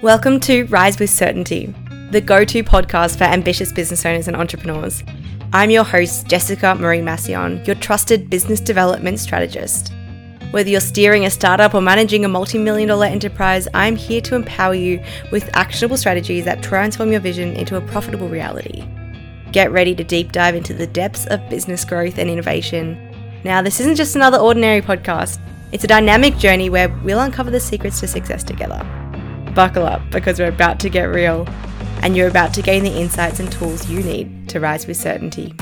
Welcome to Rise with Certainty, the go-to podcast for ambitious business owners and entrepreneurs. I'm your host, Jessica Marie Massion, your trusted business development strategist. Whether you're steering a startup or managing a multi-million-dollar enterprise, I'm here to empower you with actionable strategies that transform your vision into a profitable reality. Get ready to deep dive into the depths of business growth and innovation. Now, this isn't just another ordinary podcast. It's a dynamic journey where we'll uncover the secrets to success together. Buckle up, because we're about to get real, and you're about to gain the insights and tools you need to rise with certainty.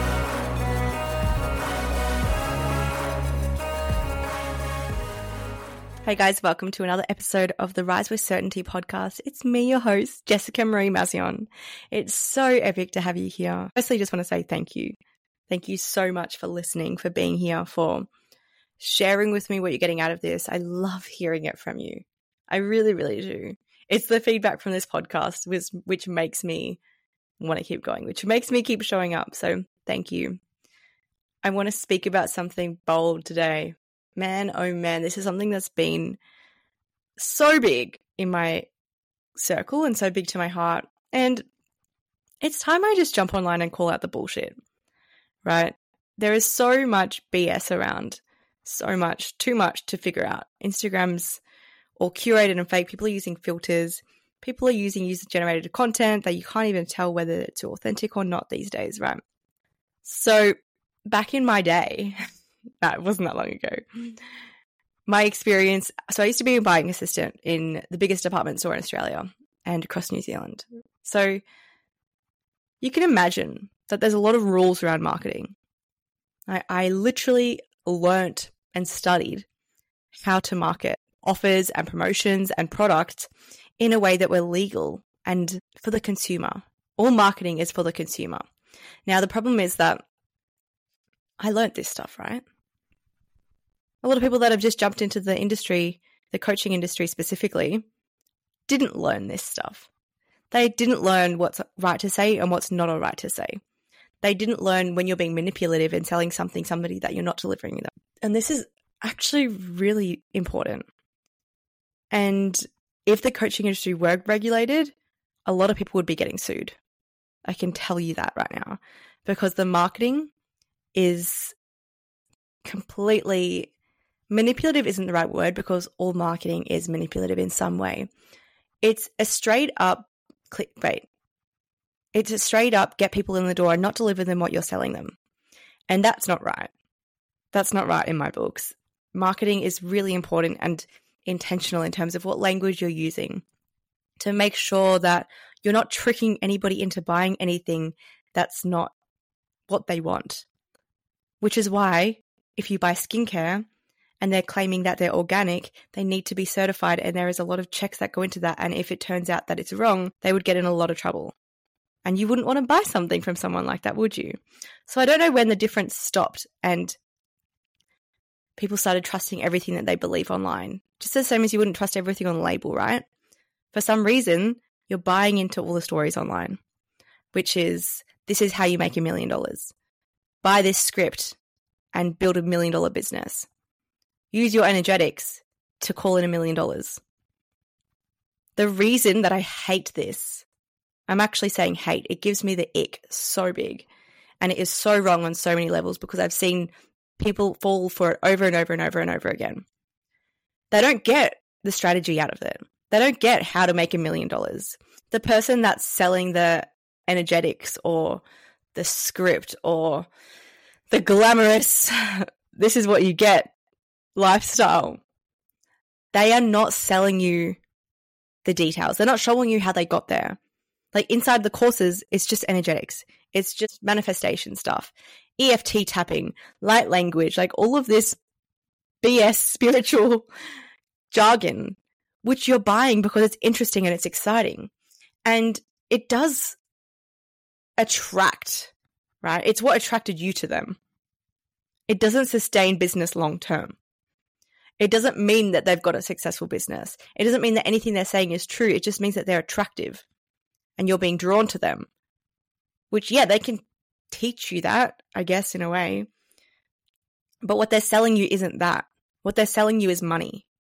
Hey guys, welcome to another episode of the Rise with Certainty podcast. It's me, your host, Jessica Marie Massion. It's so epic to have you here. Firstly, just want to say thank you. Thank you so much for listening, for being here, for sharing with me what you're getting out of this. I love hearing it from you. I really, really do. It's the feedback from this podcast which makes me want to keep going, which makes me keep showing up. So thank you. I want to speak about something bold today. Man, oh man, this is something that's been so big in my circle and so big to my heart. And it's time I just jump online and call out the bullshit, right? There is so much BS around, so much, too much to figure out. Instagram's all curated and fake. People are using filters. People are using user-generated content that you can't even tell whether it's authentic or not these days, right? So back in my day, it wasn't that long ago, my experience, so I used to be a buying assistant in the biggest department store in Australia and across New Zealand. So you can imagine that there's a lot of rules around marketing. I literally learnt and studied how to market offers and promotions and products in a way that were legal and for the consumer. All marketing is for the consumer. Now, the problem is that I learnt this stuff, right? A lot of people that have just jumped into the industry, the coaching industry specifically, didn't learn this stuff. They didn't learn what's right to say and what's not all right to say. They didn't learn when you're being manipulative and selling somebody that you're not delivering them. And this is actually really important. And if the coaching industry were regulated, a lot of people would be getting sued. I can tell you that right now, because the marketing is completely manipulative. Isn't the right word, because all marketing is manipulative in some way. It's a straight up clickbait. It's a straight up get people in the door and not deliver them what you're selling them. And that's not right. That's not right in my books. Marketing is really important and intentional in terms of what language you're using to make sure that you're not tricking anybody into buying anything that's not what they want. Which is why if you buy skincare and they're claiming that they're organic, they need to be certified, and there is a lot of checks that go into that. And if it turns out that it's wrong, they would get in a lot of trouble. And you wouldn't want to buy something from someone like that, would you? So I don't know when the difference stopped and people started trusting everything that they believe online. Just the same as you wouldn't trust everything on the label, right? For some reason, you're buying into all the stories online, which is, this is how you make $1 million. Buy this script and build $1 million business. Use your energetics to call in $1 million. The reason that I hate this, I'm actually saying hate, it gives me the ick so big. And it is so wrong on so many levels, because I've seen people fall for it over and over and over and over again. They don't get the strategy out of it. They don't get how to make $1 million. The person that's selling the energetics or the script or the glamorous, this is what you get lifestyle, they are not selling you the details. They're not showing you how they got there. Like inside the courses, it's just energetics. It's just manifestation stuff, EFT tapping, light language, like all of this BS spiritual jargon, which you're buying because it's interesting and it's exciting. And it does attract, right? It's what attracted you to them. It doesn't sustain business long term. It doesn't mean that they've got a successful business. It doesn't mean that anything they're saying is true. It just means that they're attractive and you're being drawn to them, which, yeah, they can teach you that, I guess, in a way. But what they're selling you isn't that. What they're selling you is money.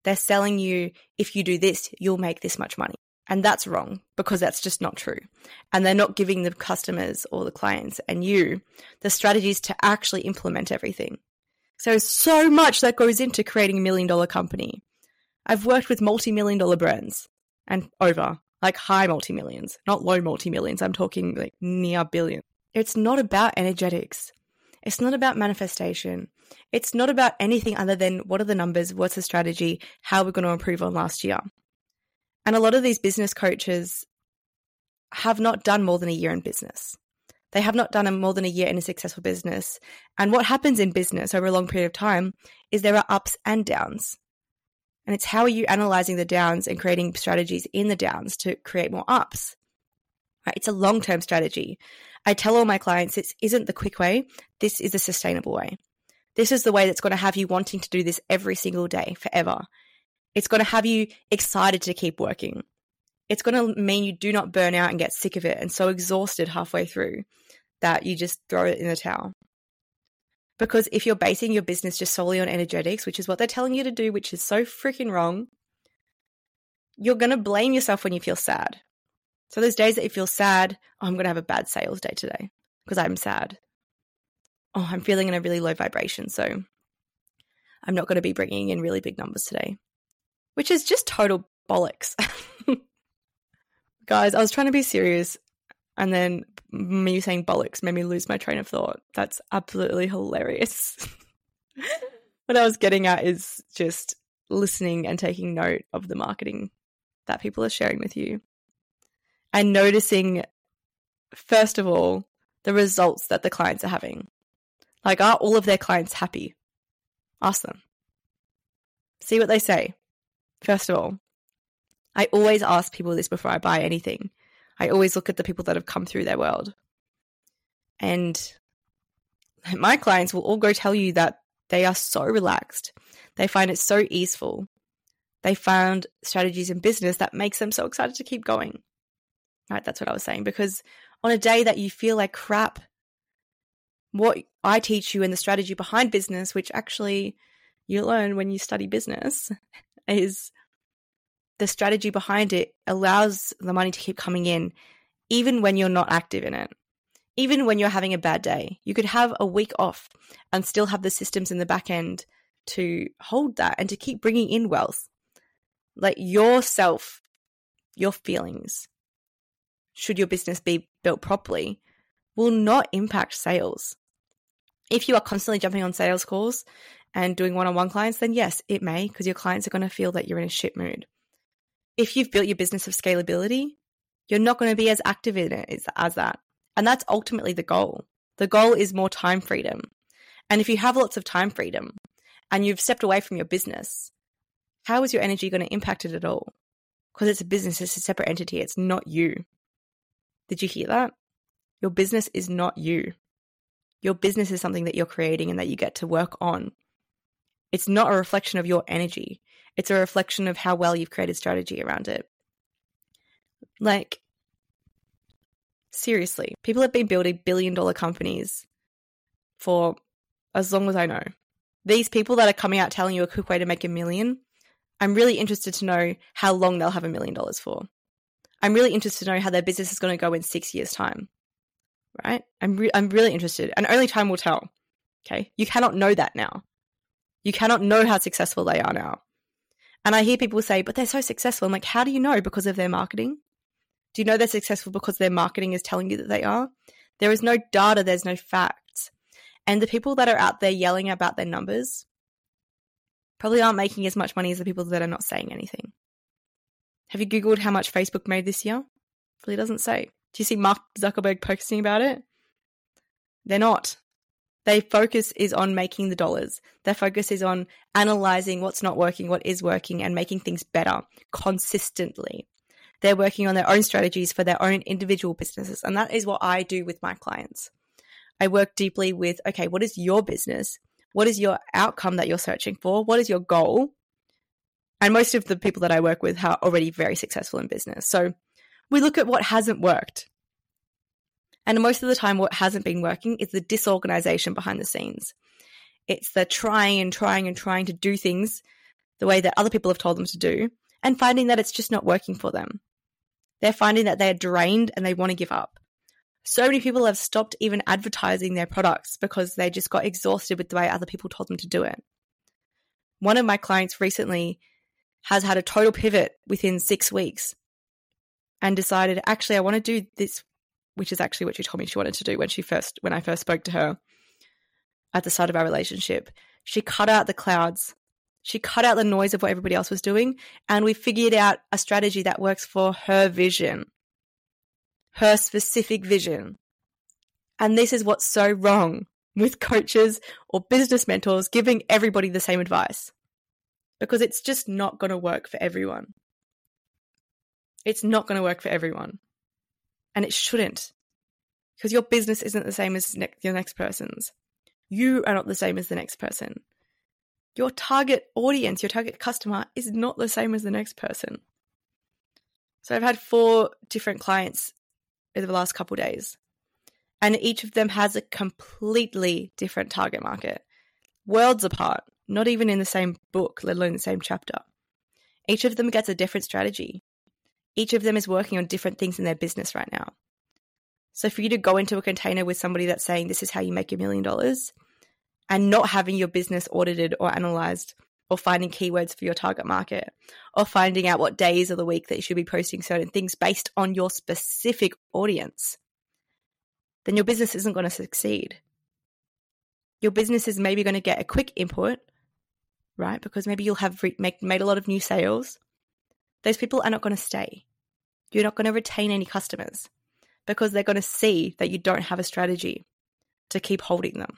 They're selling you, if you do this, you'll make this much money. And that's wrong, because that's just not true. And they're not giving the customers or the clients and you the strategies to actually implement everything. So much that goes into creating $1 million company. I've worked with multi-million-dollar brands and over, like high multi-millions, not low multi-millions. I'm talking like near billion. It's not about energetics. It's not about manifestation. It's not about anything other than what are the numbers, what's the strategy, how we're going to improve on last year. And a lot of these business coaches have not done more than a year in business. They have not done more than a year in a successful business. And what happens in business over a long period of time is there are ups and downs. And it's how are you analyzing the downs and creating strategies in the downs to create more ups. Right? It's a long-term strategy. I tell all my clients, this isn't the quick way. This is the sustainable way. This is the way that's going to have you wanting to do this every single day, forever. It's going to have you excited to keep working. It's going to mean you do not burn out and get sick of it and so exhausted halfway through that you just throw it in the towel. Because if you're basing your business just solely on energetics, which is what they're telling you to do, which is so freaking wrong, you're going to blame yourself when you feel sad. So those days that you feel sad, oh, I'm going to have a bad sales day today because I'm sad. Oh, I'm feeling in a really low vibration, so I'm not going to be bringing in really big numbers today, which is just total bollocks. Guys, I was trying to be serious, and then me saying bollocks made me lose my train of thought. That's absolutely hilarious. What I was getting at is just listening and taking note of the marketing that people are sharing with you and noticing, first of all, the results that the clients are having. Like, are all of their clients happy? Ask them. See what they say. First of all, I always ask people this before I buy anything. I always look at the people that have come through their world. And my clients will all go tell you that they are so relaxed. They find it so easeful. They found strategies in business that makes them so excited to keep going. Right, that's what I was saying. Because on a day that you feel like crap, what I teach you and the strategy behind business, which actually you learn when you study business, is the strategy behind it allows the money to keep coming in even when you're not active in it. Even when you're having a bad day, you could have a week off and still have the systems in the back end to hold that and to keep bringing in wealth. Like yourself, your feelings, should your business be built properly, will not impact sales. If you are constantly jumping on sales calls and doing one-on-one clients, then yes, it may, because your clients are going to feel that you're in a shit mood. If you've built your business of scalability, you're not going to be as active in it as that. And that's ultimately the goal. The goal is more time freedom. And if you have lots of time freedom and you've stepped away from your business, how is your energy going to impact it at all? Because it's a business, it's a separate entity, it's not you. Did you hear that? Your business is not you. Your business is something that you're creating and that you get to work on. It's not a reflection of your energy. It's a reflection of how well you've created strategy around it. Like, seriously, people have been building billion-dollar companies for as long as I know. These people that are coming out telling you a quick way to make $1 million, I'm really interested to know how long they'll have $1 million for. I'm really interested to know how their business is going to go in 6 years' time. Right? I'm really interested, and only time will tell. Okay? You cannot know that now. You cannot know how successful they are now. And I hear people say, but they're so successful. I'm like, how do you know? Because of their marketing? Do you know they're successful because their marketing is telling you that they are? There is no data, there's no facts. And the people that are out there yelling about their numbers probably aren't making as much money as the people that are not saying anything. Have you Googled how much Facebook made this year? It really doesn't say. Do you see Mark Zuckerberg posting about it? They're not. Their focus is on making the dollars. Their focus is on analyzing what's not working, what is working, and making things better consistently. They're working on their own strategies for their own individual businesses. And that is what I do with my clients. I work deeply with, okay, what is your business? What is your outcome that you're searching for? What is your goal? And most of the people that I work with are already very successful in business. So we look at what hasn't worked. And most of the time, what hasn't been working is the disorganization behind the scenes. It's the trying to do things the way that other people have told them to do, and finding that it's just not working for them. They're finding that they're drained and they want to give up. So many people have stopped even advertising their products because they just got exhausted with the way other people told them to do it. One of my clients recently has had a total pivot within 6 weeks and decided, actually, I want to do this, which is actually what she told me she wanted to do when I first spoke to her at the start of our relationship. She cut out the clouds. She cut out the noise of what everybody else was doing, and we figured out a strategy that works for her vision, her specific vision. And this is what's so wrong with coaches or business mentors giving everybody the same advice, because it's just not going to work for everyone. It's not going to work for everyone, and it shouldn't, because your business isn't the same as your next person's. You are not the same as the next person. Your target audience, your target customer is not the same as the next person. So I've had 4 different clients over the last couple of days, and each of them has a completely different target market, worlds apart, not even in the same book, let alone the same chapter. Each of them gets a different strategy. Each of them is working on different things in their business right now. So for you to go into a container with somebody that's saying this is how you make $1 million and not having your business audited or analyzed, or finding keywords for your target market, or finding out what days of the week that you should be posting certain things based on your specific audience, then your business isn't going to succeed. Your business is maybe going to get a quick input, right? Because maybe you'll have made a lot of new sales. Those people are not going to stay. You're not going to retain any customers because they're going to see that you don't have a strategy to keep holding them.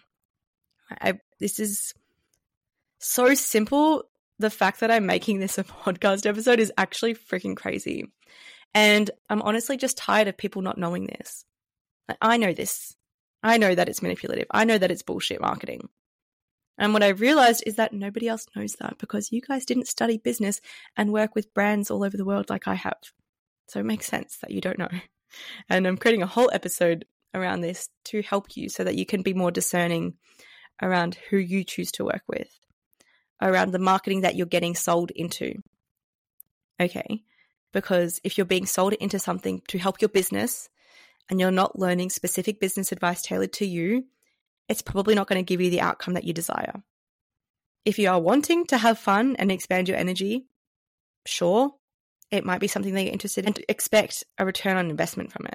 This is so simple. The fact that I'm making this a podcast episode is actually freaking crazy. And I'm honestly just tired of people not knowing this. I know this. I know that it's manipulative. I know that it's bullshit marketing. And what I realized is that nobody else knows that because you guys didn't study business and work with brands all over the world like I have. So it makes sense that you don't know. And I'm creating a whole episode around this to help you so that you can be more discerning around who you choose to work with, around the marketing that you're getting sold into. Okay, because if you're being sold into something to help your business and you're not learning specific business advice tailored to you, it's probably not going to give you the outcome that you desire. If you are wanting to have fun and expand your energy, sure, it might be something that you're interested in and expect a return on investment from it.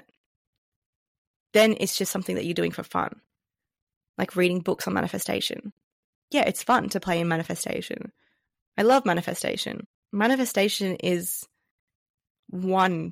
Then it's just something that you're doing for fun, like reading books on manifestation. Yeah, it's fun to play in manifestation. I love manifestation. Manifestation is 1%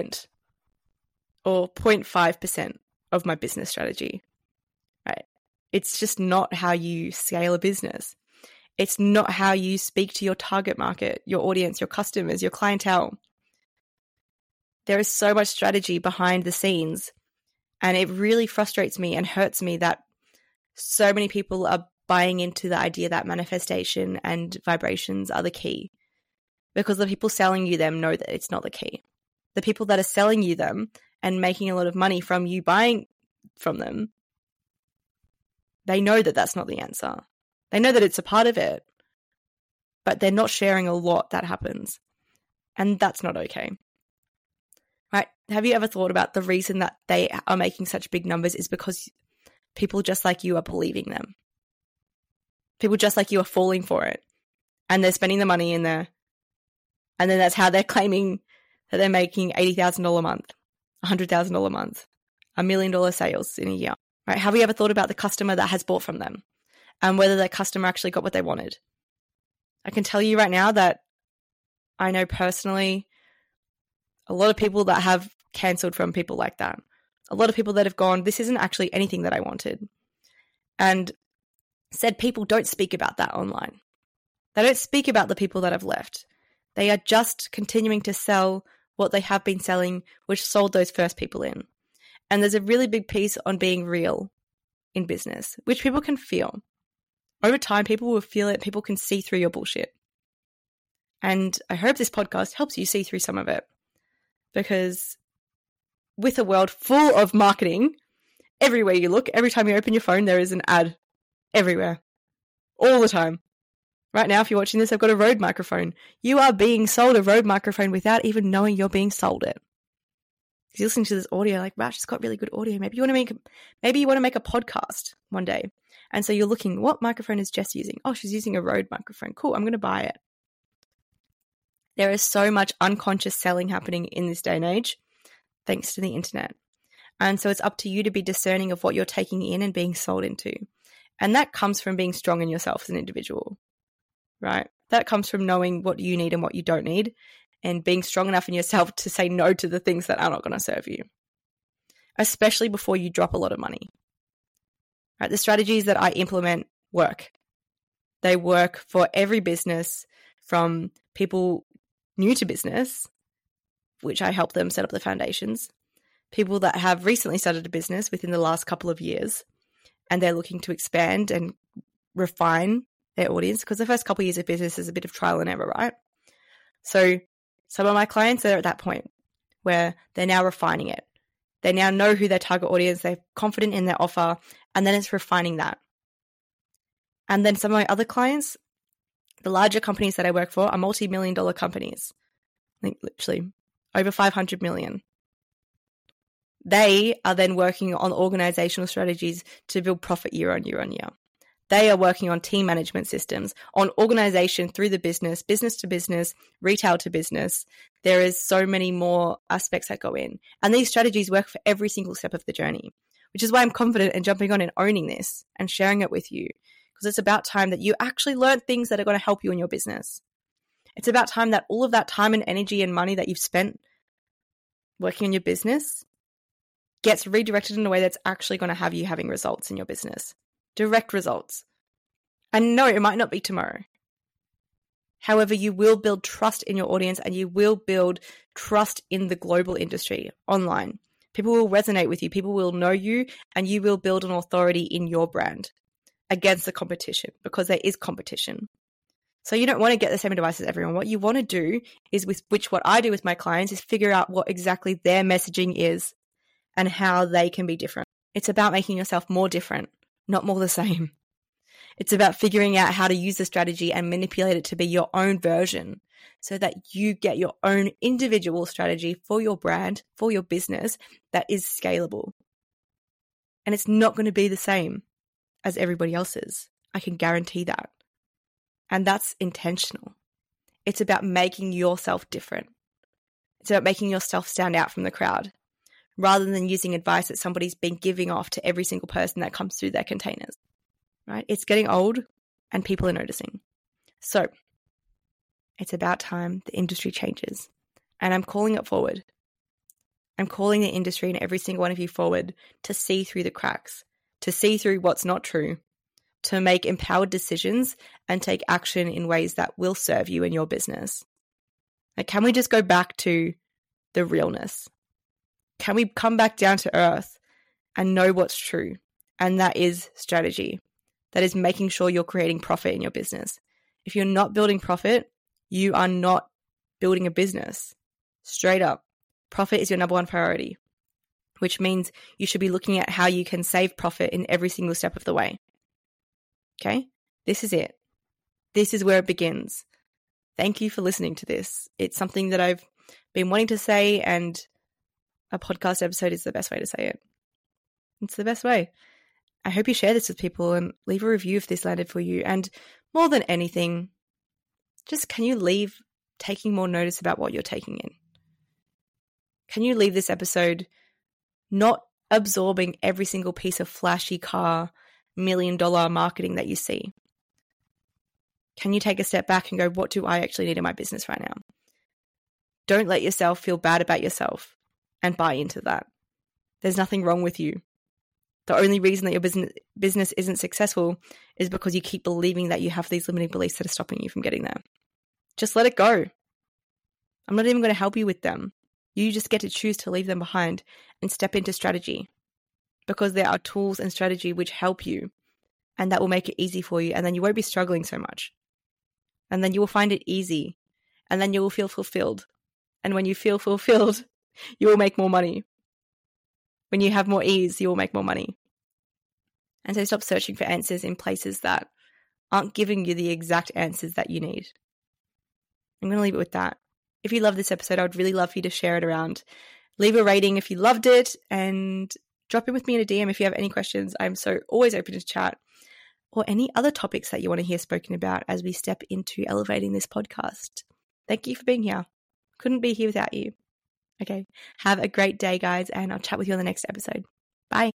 or 0.5% of my business strategy, right? It's just not how you scale a business. It's not how you speak to your target market, your audience, your customers, your clientele. There is so much strategy behind the scenes, and it really frustrates me and hurts me that so many people are buying into the idea that manifestation and vibrations are the key, because the people selling you them know that it's not the key. The people that are selling you them and making a lot of money from you buying from them, they know that that's not the answer. They know that it's a part of it, but they're not sharing a lot that happens. And that's not okay. Right? Have you ever thought about the reason that they are making such big numbers is because people just like you are believing them. People just like you are falling for it. And they're spending the money in there. And then that's how they're claiming that they're making $80,000 a month, $100,000 a month, $1 million sales in a year. Right? Have you ever thought about the customer that has bought from them and whether that customer actually got what they wanted? I can tell you right now that I know personally a lot of people that have cancelled from people like that. A lot of people that have gone, this isn't actually anything that I wanted. And said people don't speak about that online. They don't speak about the people that have left. They are just continuing to sell what they have been selling, which sold those first people in. And there's a really big piece on being real in business, which people can feel. Over time, people will feel it. People can see through your bullshit. And I hope this podcast helps you see through some of it. Because with a world full of marketing, everywhere you look, every time you open your phone, there is an ad everywhere, all the time, Right now, if you're watching this, I've got a Rode microphone. You are being sold a Rode microphone without even knowing you're being sold it. Because you're listening to this audio like, wow, she's got really good audio. Maybe you want to make a podcast one day. And so you're looking, what microphone is Jess using? Oh, she's using a Rode microphone. Cool, I'm going to buy it. There is so much unconscious selling happening in this day and age, thanks to the internet. And so it's up to you to be discerning of what you're taking in and being sold into. And that comes from being strong in yourself as an individual, right? That comes from knowing what you need and what you don't need, and being strong enough in yourself to say no to the things that are not going to serve you, especially before you drop a lot of money. Right? The strategies that I implement work. They work for every business, from people new to business, which I help them set up the foundations, people that have recently started a business within the last couple of years, and they're looking to expand and refine their audience, because the first couple of years of business is a bit of trial and error, right? So some of my clients are at that point where they're now refining it. They now know who their target audience, they're confident in their offer, and then it's refining that. And then some of my other clients, the larger companies that I work for, are multi-million-dollar companies. I think literally over 500 million. They are then working on organizational strategies to build profit year on year on year. They are working on team management systems, on organization through the business, business to business, retail to business. There is so many more aspects that go in. And these strategies work for every single step of the journey, which is why I'm confident in jumping on and owning this and sharing it with you, because it's about time that you actually learn things that are going to help you in your business. It's about time that all of that time and energy and money that you've spent working on your business gets redirected in a way that's actually going to have you having results in your business. Direct results. And no, it might not be tomorrow. However, you will build trust in your audience, and you will build trust in the global industry online. People will resonate with you. People will know you, and you will build an authority in your brand against the competition, because there is competition. So you don't want to get the same advice as everyone. What you want to do is, what I do with my clients, is figure out what exactly their messaging is and how they can be different. It's about making yourself more different, not more the same. It's about figuring out how to use the strategy and manipulate it to be your own version, so that you get your own individual strategy for your brand, for your business, that is scalable. And it's not going to be the same as everybody else's. I can guarantee that. And that's intentional. It's about making yourself different. It's about making yourself stand out from the crowd, rather than using advice that somebody's been giving off to every single person that comes through their containers, right? It's getting old and people are noticing. So it's about time the industry changes, and I'm calling it forward. I'm calling the industry and every single one of you forward to see through the cracks, to see through what's not true, to make empowered decisions and take action in ways that will serve you in your business. Like, can we just go back to the realness? Can we come back down to earth and know what's true? And that is strategy. That is making sure you're creating profit in your business. If you're not building profit, you are not building a business. Straight up. Profit is your number one priority, which means you should be looking at how you can save profit in every single step of the way. Okay? This is it. This is where it begins. Thank you for listening to this. It's something that I've been wanting to say, and a podcast episode is the best way to say it. It's the best way. I hope you share this with people and leave a review if this landed for you. And more than anything, just can you leave taking more notice about what you're taking in? Can you leave this episode not absorbing every single piece of flashy car, $1 million marketing that you see? Can you take a step back and go, what do I actually need in my business right now? Don't let yourself feel bad about yourself and buy into that. There's nothing wrong with you. The only reason that your business isn't successful is because you keep believing that you have these limiting beliefs that are stopping you from getting there. Just let it go. I'm not even going to help you with them. You just get to choose to leave them behind and step into strategy, because there are tools and strategy which help you, and that will make it easy for you, and then you won't be struggling so much. And then you will find it easy, and then you will feel fulfilled. And when you feel fulfilled, you will make more money. When you have more ease, you will make more money. And so stop searching for answers in places that aren't giving you the exact answers that you need. I'm going to leave it with that. If you love this episode, I would really love for you to share it around. Leave a rating if you loved it, and drop in with me in a DM if you have any questions. I'm so always open to chat, or any other topics that you want to hear spoken about as we step into elevating this podcast. Thank you for being here. Couldn't be here without you. Okay. Have a great day, guys, and I'll chat with you on the next episode. Bye.